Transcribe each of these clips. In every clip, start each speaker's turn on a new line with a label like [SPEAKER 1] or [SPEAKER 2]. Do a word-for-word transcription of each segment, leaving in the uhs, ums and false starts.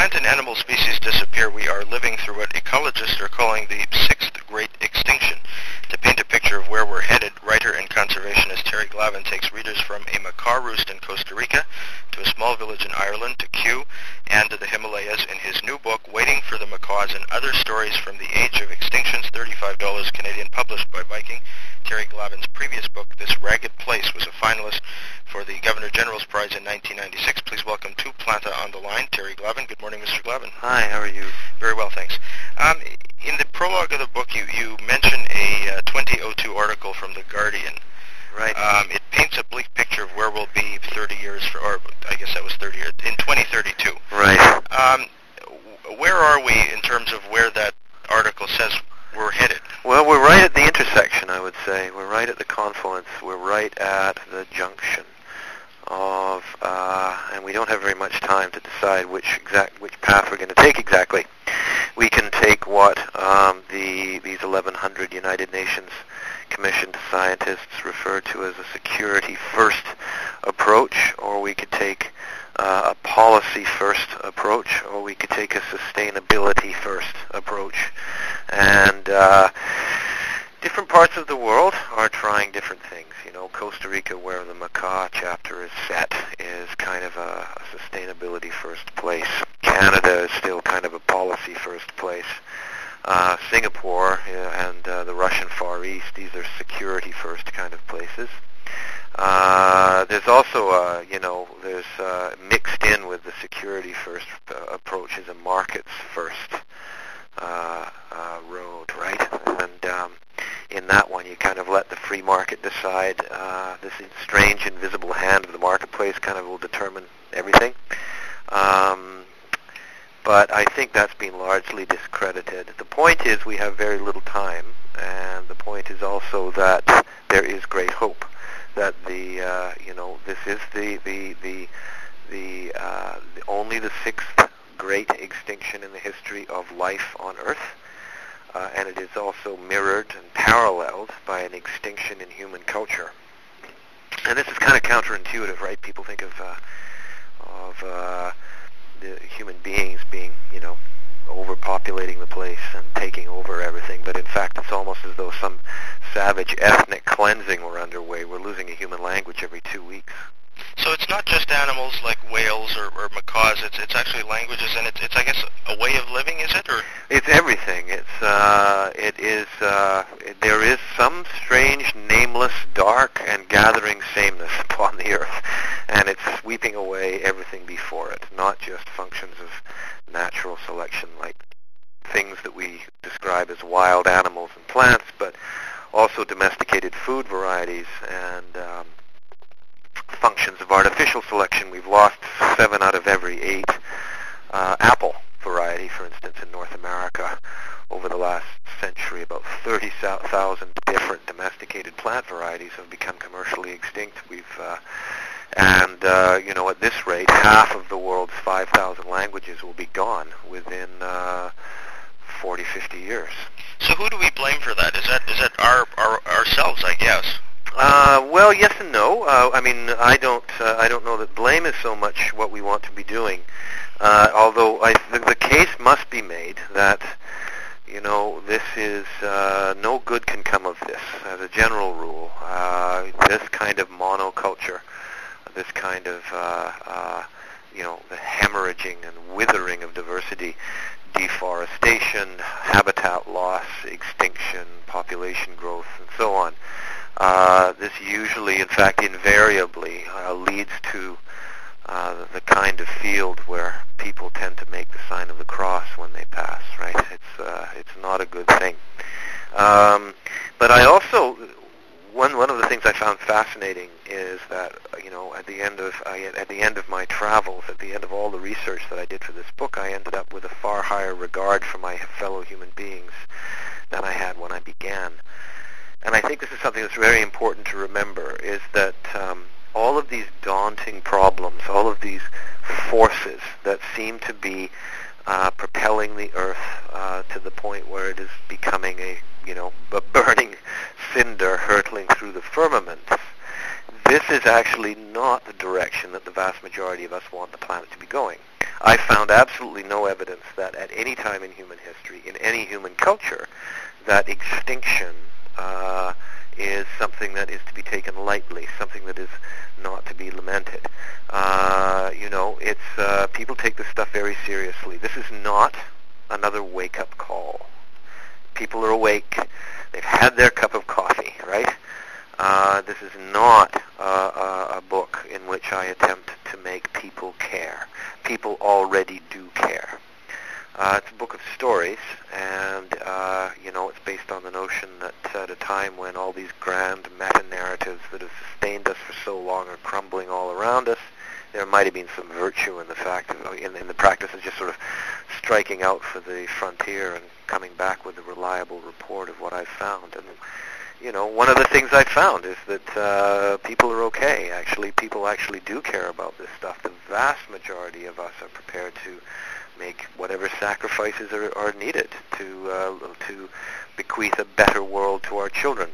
[SPEAKER 1] plant and animal species disappear, we are living through what ecologists are calling the sixth great extinction. To paint a picture of where we're headed, writer and conservationist Terry Glavin takes readers from a macaw roost in Costa Rica to a small village in Ireland to Kew and to the Himalayas in his new book, Waiting for the Macaws and Other Stories from the Age of Extinctions, thirty-five dollars Canadian, published by Viking. Terry Glavin's previous book, This Ragged Place, was a finalist for the Governor General's Prize in nineteen ninety-six. Please welcome to Planta on the Line, Terry Glavin. Good morning, Mister Glavin.
[SPEAKER 2] Hi, how are you?
[SPEAKER 1] Very well, thanks. Um, in the prologue of the book, you, you mention a uh, twenty oh two article from The Guardian.
[SPEAKER 2] Right.
[SPEAKER 1] Um, it paints a bleak picture of where we'll be thirty years, for, or I guess that was thirty years, in twenty thirty-two.
[SPEAKER 2] Right.
[SPEAKER 1] Um, where are we in terms of where that article says we're headed?
[SPEAKER 2] Well, we're right at the intersection, I would say. We're right at the confluence. We're right at the junction of, uh, and we don't have very much time to decide which exact which path we're going to take exactly. We can take what um, the these eleven hundred United Nations commissioned scientists refer to as a security-first approach, or we could take uh, a policy-first approach, or we could take a sustainability-first approach. And uh, different parts of the world are trying different things. You know, Costa Rica, where the macaw chapter is set, is kind of a, a sustainability-first place. Canada is still kind of a policy-first place. Uh, Singapore uh, and uh, the Russian Far East, these are security-first kind of places. Uh, there's also, uh, you know, there's uh, mixed in with the security-first uh, approach is a markets-first uh, uh, road, right? And um, in that one, you kind of let the free market decide. Uh, this strange, invisible hand of the marketplace kind of will determine everything. Um, But I think that's been largely discredited. The point is we have very little time, and the point is also that there is great hope that the uh, you know this is the the the the, uh, the only the sixth great extinction in the history of life on Earth, uh, and it is also mirrored and paralleled by an extinction in human culture. And this is kind of counterintuitive, right? People think of uh, of uh, the human beings being, you know, overpopulating the place and taking over everything, but in fact it's almost as though some savage ethnic cleansing were underway. We're losing a human language every two weeks.
[SPEAKER 1] So it's not just animals like whales or, or macaws, it's it's actually languages, and it's, it's I guess, a way of living, is it? Or
[SPEAKER 2] It's everything. It's, uh, it is, uh, it, there is some strange, nameless, dark, and gathering sameness upon the earth, and it's sweeping away everything before it, not just functions of natural selection like things that we describe as wild animals and plants, but also domesticated food varieties and um, functions of artificial selection. We've lost seven out of every eight uh, apple variety, for instance, in North America over the last century. About thirty thousand different domesticated plant varieties have become commercially extinct. We've uh, and uh, you know, at this rate, half of the world's five thousand languages will be gone within uh, forty, fifty years.
[SPEAKER 1] So who do we blame for that? Is that is that our, our ourselves, I guess?
[SPEAKER 2] Uh, well, yes and no. Uh, I mean, I don't. Uh, I don't know that blame is so much what we want to be doing. Uh, although I, the, the case must be made that, you know, this is uh, no good can come of this. As a general rule, uh, this kind of monoculture, this kind of uh, uh, you know, the hemorrhaging and withering of diversity, deforestation, habitat loss, extinction, population growth, and so on. Uh, this usually, in fact, invariably uh, leads to uh, the kind of field where people tend to make the sign of the cross when they pass, right? It's uh, it's not a good thing. Um, but I also, one one of the things I found fascinating is that, you know, at the end of I, at the end of my travels, at the end of all the research that I did for this book, I ended up with a far higher regard for my fellow human beings than I had when I began. And I think this is something that's very important to remember, is that um, all of these daunting problems, all of these forces that seem to be uh, propelling the Earth uh, to the point where it is becoming a, you know, a burning cinder hurtling through the firmament, this is actually not the direction that the vast majority of us want the planet to be going. I found absolutely no evidence that at any time in human history, in any human culture, that extinction uh, is something that is to be taken lightly, something that is not to be lamented. Uh, you know, it's uh, people take this stuff very seriously. This is not another wake-up call. People are awake. They've had their cup of coffee, right? Uh, this is not uh, a, a book in which I attempt to make people care. People already do care. Uh, it's a book of stories, and, uh, you know, it's based on the notion that at a time when all these grand meta-narratives that have sustained us for so long are crumbling all around us, there might have been some virtue in the fact of, in, in the practice of just sort of striking out for the frontier and coming back with a reliable report of what I've found. And, you know, one of the things I've found is that uh, people are okay. Actually, people actually do care about this stuff. The vast majority of us are prepared to make whatever sacrifices are, are needed to uh, to bequeath a better world to our children.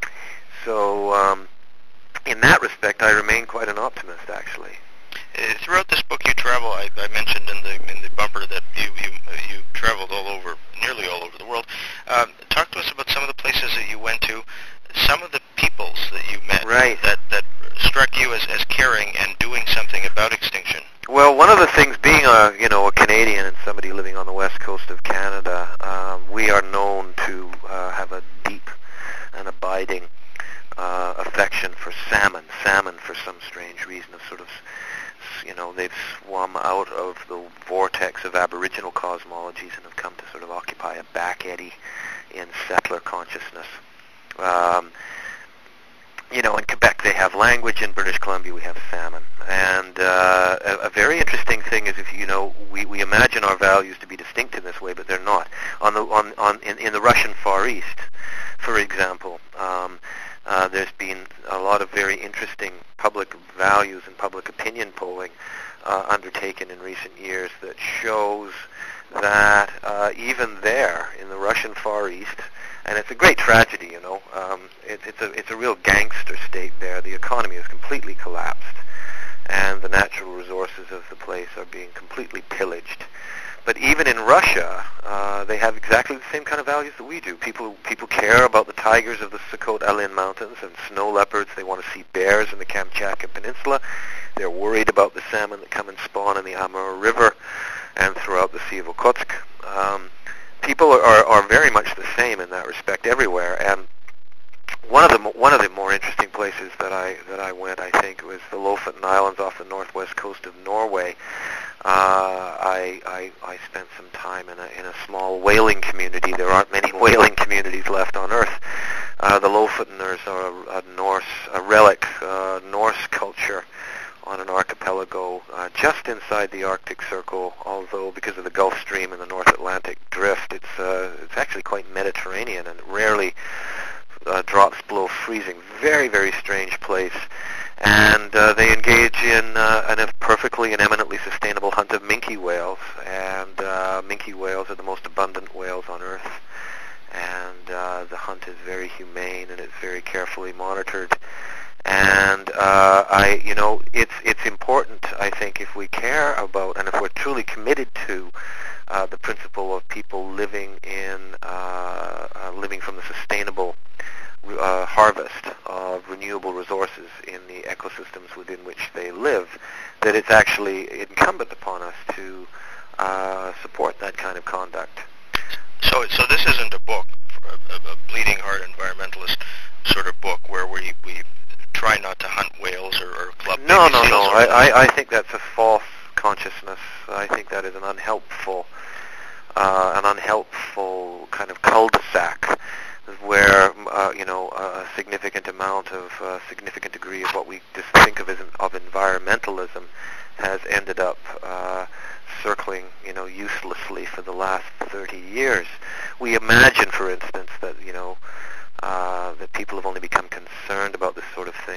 [SPEAKER 2] So, um, in that respect, I remain quite an optimist, actually.
[SPEAKER 1] Uh, throughout this book, you travel. I, I mentioned in the in the bumper that you you you traveled all over, nearly all over the world. Um, talk to us about some of the places that you went to, some of the peoples that you met,
[SPEAKER 2] right,
[SPEAKER 1] that that struck you as, as caring and doing something about extinction.
[SPEAKER 2] Well, one of the things, being a you know a Canadian and somebody living on the west coast of Canada, um, we are known to uh, have a deep and abiding uh, affection for salmon. Salmon, for some strange reason, of sort of you know they've swum out of the vortex of Aboriginal cosmologies and have come to sort of occupy a back eddy in settler consciousness. Um, You know, in Quebec they have language, in British Columbia we have salmon. And uh, a, a very interesting thing is, if you know, we, we imagine our values to be distinct in this way, but they're not. On the on, on in, in the Russian Far East, for example, um, uh, there's been a lot of very interesting public values and public opinion polling uh, undertaken in recent years that shows that uh, even there, in the Russian Far East, and it's a great tragedy, you know. Um, it, it's a it's a real gangster state there. The economy has completely collapsed, and the natural resources of the place are being completely pillaged. But even in Russia, uh, they have exactly the same kind of values that we do. People people care about the tigers of the Sakhalin Mountains and snow leopards. They want to see bears in the Kamchatka Peninsula. They're worried about the salmon that come and spawn in the Amur River and throughout the Sea of Okhotsk. Um, People are, are very much the same in that respect everywhere, and one of the one of the more interesting places that I that I went, I think, was the Lofoten Islands off the northwest coast of Norway. Uh, I, I I spent some time in a in a small whaling community. There aren't many whaling communities left on Earth. Uh, the Lofoteners are a, a Norse, a relic uh, Norse culture on an archipelago uh, just inside the Arctic Circle, although because of the Gulf Stream and the North Atlantic drift, it's uh, it's actually quite Mediterranean and rarely uh, drops below freezing. Very, very strange place. And uh, they engage in, uh, in a perfectly and eminently sustainable hunt of minke whales, and uh, minke whales are the most abundant whales on Earth. And uh, the hunt is very humane and it's very carefully monitored. And uh, I, you know, it's it's important, I think, if we care about and if we're truly committed to uh, the principle of people living in uh, uh, living from the sustainable uh, harvest of renewable resources in the ecosystems within which they live, that it's actually incumbent upon us to uh, support that kind of conduct.
[SPEAKER 1] So, so this isn't a book, a, a bleeding heart environmentalist sort of book where we we. try not to hunt whales or, or club
[SPEAKER 2] no,
[SPEAKER 1] baby
[SPEAKER 2] no,
[SPEAKER 1] seals.
[SPEAKER 2] No, no,
[SPEAKER 1] I,
[SPEAKER 2] I, I think that's a false consciousness. I think that is an unhelpful, uh, an unhelpful kind of cul-de-sac where, uh, you know, a significant amount of, a significant degree of what we just think of as an, of environmentalism has ended up uh, circling, you know, uselessly for the last thirty years. We imagine, for instance, that, you know, Uh, that people have only become concerned about this sort of thing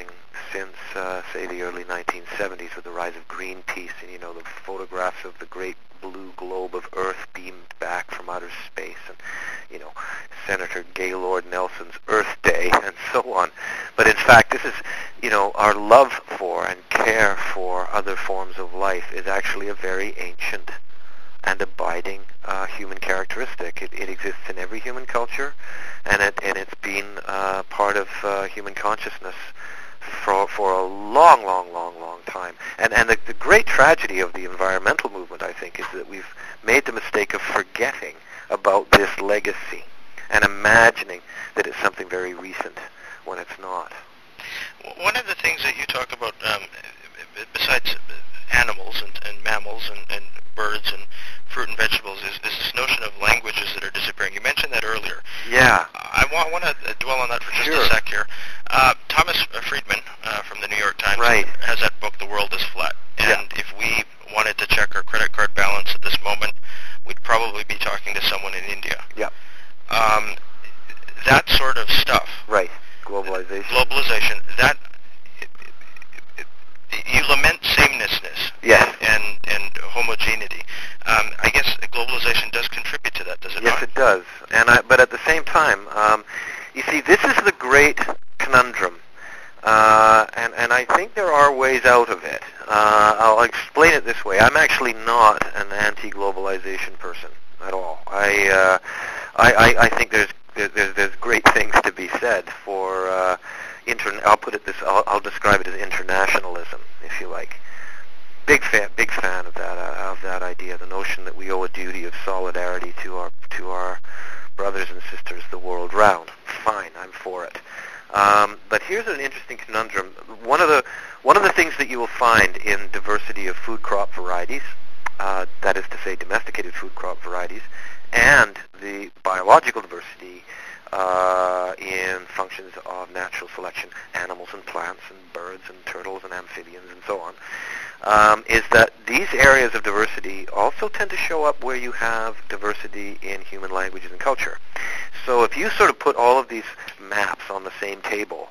[SPEAKER 2] since, uh, say, the early nineteen seventies with the rise of Greenpeace and, you know, the photographs of the great blue globe of Earth beamed back from outer space and, you know, Senator Gaylord Nelson's Earth Day and so on. But in fact, this is, you know, our love for and care for other forms of life is actually a very ancient and abiding uh, human characteristic. It, it exists in every human culture, and it and it's been uh, part of uh, human consciousness for for a long, long, long, long time. And and the, the great tragedy of the environmental movement, I think, is that we've made the mistake of forgetting about this legacy and imagining that it's something very recent when it's not.
[SPEAKER 1] One of the things that you talk about, um, besides animals and, and mammals and, and birds and fruit and vegetables, is, is this notion of languages that are disappearing. You mentioned that earlier.
[SPEAKER 2] Yeah.
[SPEAKER 1] I want, want to dwell on that for just
[SPEAKER 2] Sure.
[SPEAKER 1] a sec here. Uh, Thomas Friedman uh, from the New York Times
[SPEAKER 2] Right.
[SPEAKER 1] has that book, The World is Flat. And
[SPEAKER 2] Yeah.
[SPEAKER 1] if we wanted to check our credit card balance at this moment, we'd probably be talking to someone in India.
[SPEAKER 2] Yeah.
[SPEAKER 1] Um, that sort of stuff.
[SPEAKER 2] Right. Globalization.
[SPEAKER 1] Globalization. That it, it, it, you lament samenessness.
[SPEAKER 2] Yes.
[SPEAKER 1] And and homogeneity. Um, I guess globalization does contribute to that, does it
[SPEAKER 2] Yes,
[SPEAKER 1] not?
[SPEAKER 2] it does. And I, but at the same time, um, you see, this is the great conundrum, uh, and and I think there are ways out of it. Uh, I'll explain it this way. I'm actually not an anti-globalization person at all. I uh, I, I, I think there's there's there's great things to be said for uh, intern. I'll put it this. I'll, I'll describe it as internationalism, if you like. Big fan, big fan of that uh, of that idea. The notion that we owe a duty of solidarity to our to our brothers and sisters the world round. Fine, I'm for it. Um, but here's an interesting conundrum. One of the one of the things that you will find in diversity of food crop varieties, uh, that is to say, domesticated food crop varieties, and the biological diversity uh, in functions of natural selection, animals and plants and birds and turtles and amphibians and so on, um, is that these areas of diversity also tend to show up where you have diversity in human languages and culture. So if you sort of put all of these maps on the same table,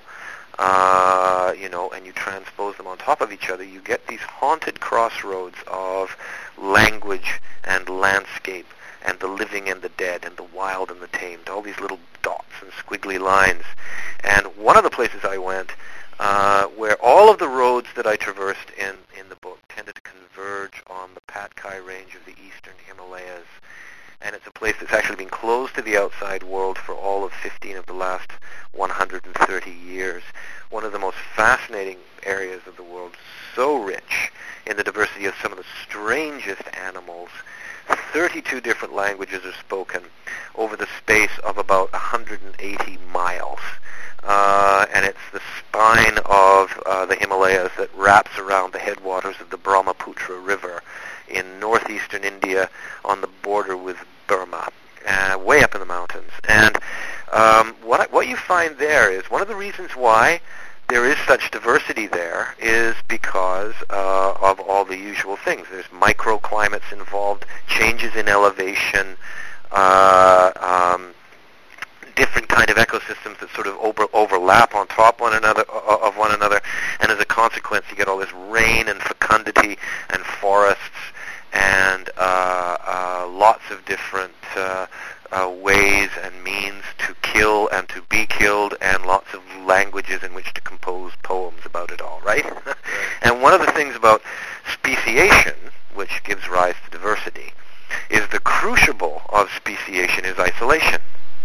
[SPEAKER 2] uh, you know, and you transpose them on top of each other, you get these haunted crossroads of language and landscape and the living and the dead and the wild and the tamed, all these little dots and squiggly lines. And one of the places I went uh, where all of the roads that I traversed in, in the book tended to converge on the Patkai range of the eastern Himalayas. And it's a place that's actually been closed to the outside world for all of fifteen of the last one hundred thirty years. One of the most fascinating areas of the world, so rich in the diversity of some of the strangest animals. thirty-two different languages are spoken over the space of about one hundred eighty miles. Uh, and it's the spine of uh, the Himalayas that wraps around the headwaters of the Brahmaputra River in northeastern India on the border with Burma, uh, way up in the mountains. And um, what, I, what you find there is one of the reasons why there is such diversity there is because uh, of all the usual things. There's microclimates involved, changes in elevation, uh, um, different kind of ecosystems that sort of over, overlap on top one another uh, of one another, and as a consequence, you get all this rain and fecundity and forests and uh, uh, lots of different uh, uh, ways and means to kill and to be killed, and lots of languages in which to compose poems about it all, right? And one of the things about speciation, which gives rise to diversity, is the crucible of speciation is isolation.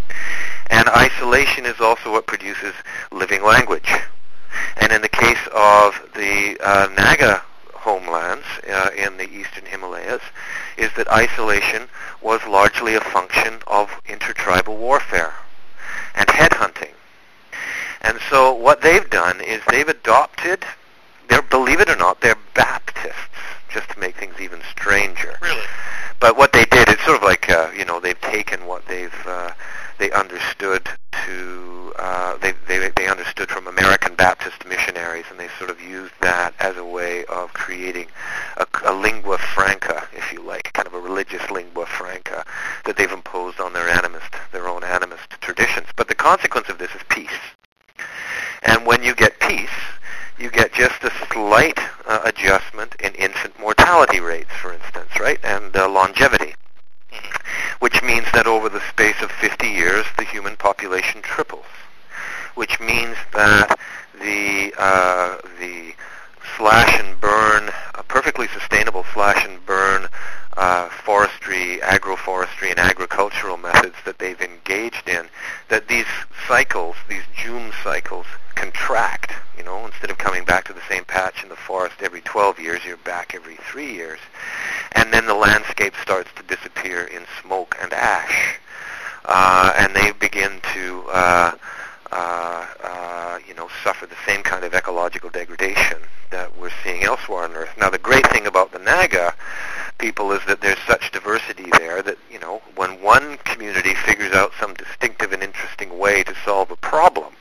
[SPEAKER 2] And isolation is also what produces living language. And in the case of the uh, Naga homelands uh, in the eastern Himalayas, is that isolation was largely a function of intertribal warfare and headhunting. And so what they've done is they've adopted, they're, believe it or not, they're Baptists, just to make things even stranger.
[SPEAKER 1] Really?
[SPEAKER 2] But what they did, it's sort of like, uh, you know, they've taken what they've, uh, they understood to, uh, they, they, they understood from American Baptist missionaries, and they sort of used that as a way of creating a, a lingua franca, if you like, kind of a religious lingua franca that they've imposed on their animist, their own animist traditions. But the consequence of this is peace. And when you get peace, you get just a slight uh, adjustment in infant mortality rates, for instance, right, and uh, longevity, which means that over the space of fifty years, the human population triples, which means that the uh, the slash and burn, a perfectly sustainable slash and burn uh, forestry, agroforestry, and agricultural methods that they've engaged in, that these cycles, these Joom cycles, contract. You know, instead of coming back to the same patch in the forest every twelve years, you're back every three years. And then the landscape starts to disappear in smoke and ash. Uh, and they begin to, uh, uh, uh, you know, suffer the same kind of ecological degradation that we're seeing elsewhere on Earth. Now, the great thing about the Naga people is that there's such diversity there that, you know, when one community figures out some distinctive and interesting way to solve a problem,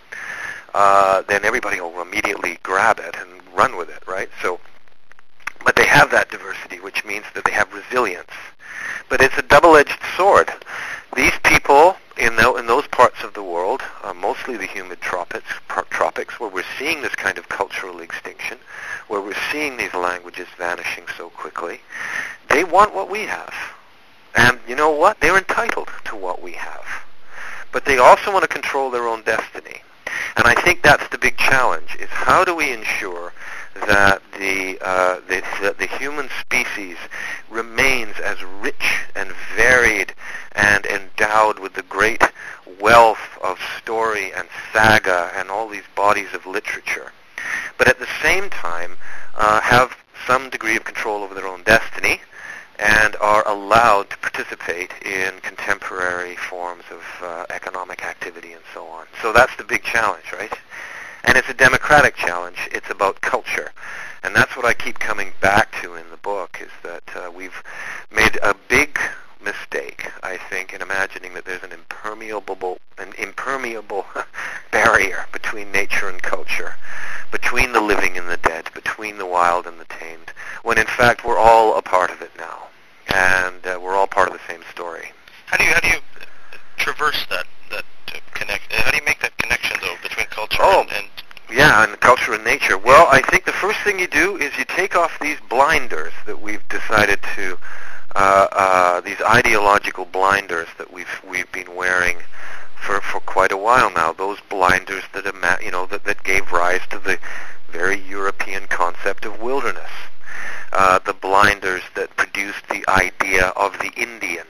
[SPEAKER 2] uh, then everybody will immediately grab it and run with it, right? So, but they have that diversity, which means that they have resilience. But it's a double-edged sword. These people in, the, in those parts of the world, uh, mostly the humid tropics, tropics, where we're seeing this kind of cultural extinction, where we're seeing these languages vanishing so quickly, they want what we have. And you know what? They're entitled to what we have. But they also want to control their own destiny. And I think that's the big challenge, is how do we ensure that the, uh, the, that the human species remains as rich and varied and endowed with the great wealth of story and saga and all these bodies of literature, but at the same time uh, have some degree of control over their own destiny and are allowed to participate in contemporary forms of uh, economic activity and so on. So that's the big challenge, right? And it's a democratic challenge. It's about culture. And that's what I keep coming back to in the book, is that uh, we've made a big mistake, I think, in imagining that there's an impermeable, an impermeable barrier between nature and culture, between the living and the dead, between the wild and the tamed, when in fact we're all a part of it now. And uh, we're all part of the same story.
[SPEAKER 1] How do you, how do you traverse that, that uh, connect, uh, how do you make that connection, though, between culture
[SPEAKER 2] oh.
[SPEAKER 1] and, and
[SPEAKER 2] Yeah, and culture and nature. Well, I think the first thing you do is you take off these blinders that we've decided to, uh, uh, these ideological blinders that we've we've been wearing for, for quite a while now. Those blinders that ima- you know that, that gave rise to the very European concept of wilderness. Uh, the blinders that produced the idea of the Indian.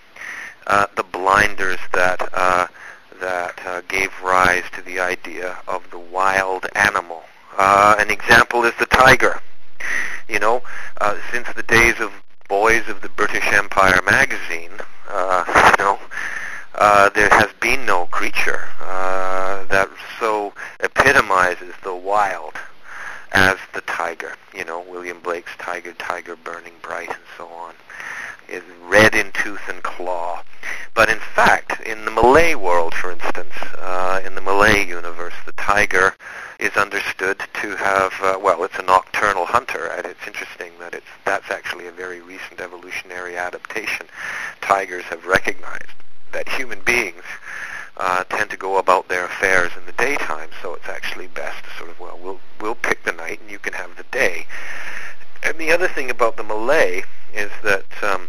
[SPEAKER 2] Uh, the blinders that. Uh, that uh, gave rise to the idea of the wild animal. Uh, an example is the tiger. You know, uh, since the days of Boys of the British Empire magazine, uh, you know, uh, there has been no creature uh, that so epitomizes the wild as the tiger. You know, William Blake's Tiger, Tiger Burning Bright, and so on. Is red in tooth and claw. But in fact, in the Malay world, for instance, uh, in the Malay universe, the tiger is understood to have, uh, well, it's a nocturnal hunter, and it's interesting that it's that's actually a very recent evolutionary adaptation. Tigers have recognized that human beings uh, tend to go about their affairs in the daytime, so it's actually best to sort of, well, we'll we'll pick the night and you can have the day. And the other thing about the Malay is that um,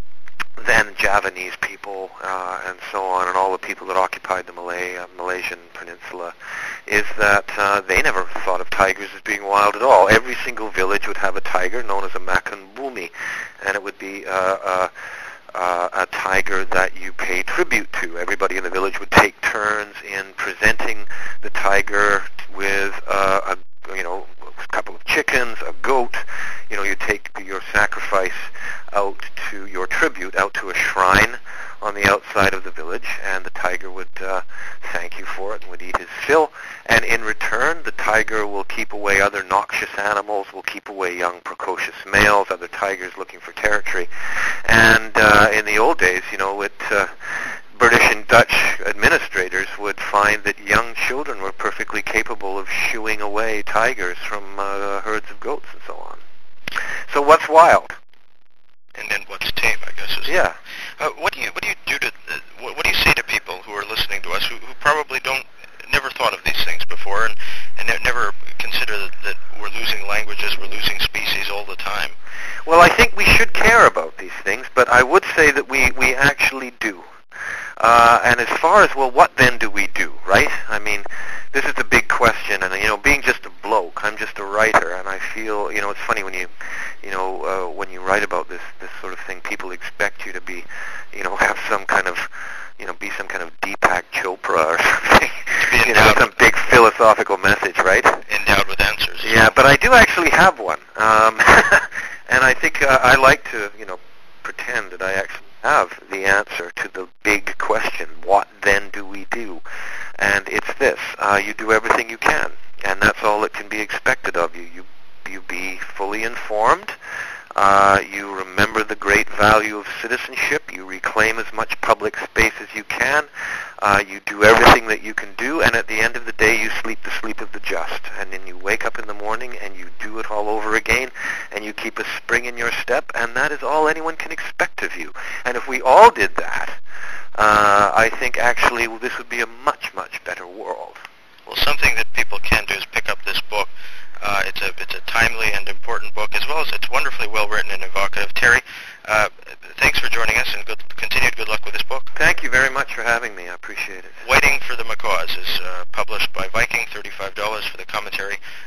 [SPEAKER 2] then Javanese people uh, and so on, and all the people that occupied the Malay, uh, Malaysian peninsula, is that uh, they never thought of tigers as being wild at all. Every single village would have a tiger known as a makan bumi, and it would be uh, uh, uh, a tiger that you pay tribute to. Everybody in the village would take turns in presenting the tiger with uh, a, you know, a couple of chickens, a goat. You know, you take your sacrifice out to your tribute, out to a shrine on the outside of the village, and the tiger would uh, thank you for it and would eat his fill. And in return, the tiger will keep away other noxious animals, will keep away young precocious males, other tigers looking for territory. And uh, in the old days, you know, it, uh, British and Dutch administrators would find that young children were perfectly capable of shooing away tigers from uh, herds of goats and so on. So what's wild?
[SPEAKER 1] And then what's tame, I guess. Is
[SPEAKER 2] yeah.
[SPEAKER 1] Uh, what do you what do you do to uh, what, what do you say to people who are listening to us who, who probably don't never thought of these things before and and ne- never consider that, that we're losing languages, we're losing species all the time.
[SPEAKER 2] Well, I think we should care about these things, but I would say that we, we actually do. Uh, and as far as, well, what then do we do, right? I mean, this is the big question, and, you know, being just a bloke, I'm just a writer, and I feel, you know, it's funny when you, you know, uh, when you write about this, this sort of thing, people expect you to be, you know, have some kind of, you know, be some kind of Deepak Chopra or something, you know, some big philosophical message, right?
[SPEAKER 1] Endowed with answers.
[SPEAKER 2] Yeah, but I do actually have one, um, and I think uh, I like to, you know, pretend that I actually have the answer to the big question, what then do we do? And it's this, uh, you do everything you can, and that's all that can be expected of you. You, you be fully informed, uh, you remember the great value of citizenship, you reclaim as much public space as you can, uh, you do everything that you can do, and at the end of the day you sleep the sleep of the just, and then you wake up in the morning and you do it all over again, and you keep a spring in your step, and that is all anyone can expect of you. And if we all did that, uh, I think actually this would be a much, much better world.
[SPEAKER 1] Well, something that people can do is pick up this book. Uh, it's a it's a timely and important book, as well as it's wonderfully well written and evocative. Terry, uh, thanks for joining us, and good, continued good luck with this book.
[SPEAKER 2] Thank you very much for having me. I appreciate it.
[SPEAKER 1] Waiting for the Macaws is uh, published by Viking, thirty-five dollars for the commentary.